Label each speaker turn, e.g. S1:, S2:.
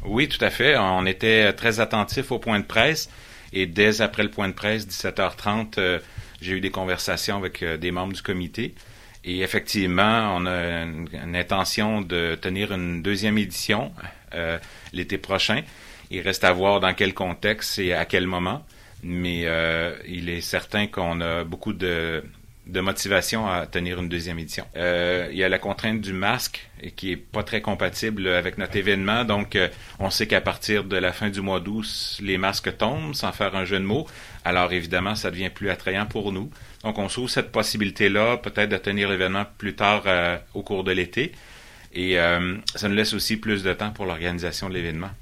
S1: Oui, tout à fait. On était très attentifs au point de presse et dès après le point de presse, 17h30, j'ai eu des conversations avec des membres du comité. Et effectivement, on a une intention de tenir une deuxième édition l'été prochain. Il reste à voir dans quel contexte et à quel moment. Mais il est certain qu'on a beaucoup de motivation à tenir une deuxième édition. Il y a la contrainte du masque qui est pas très compatible avec notre événement. Donc, on sait qu'à partir de la fin du mois d'août, les masques tombent, sans faire un jeu de mots. Alors, évidemment, ça devient plus attrayant pour nous. Donc, on s'ouvre cette possibilité-là, peut-être de tenir l'événement plus tard au cours de l'été. Et ça nous laisse aussi plus de temps pour l'organisation de l'événement.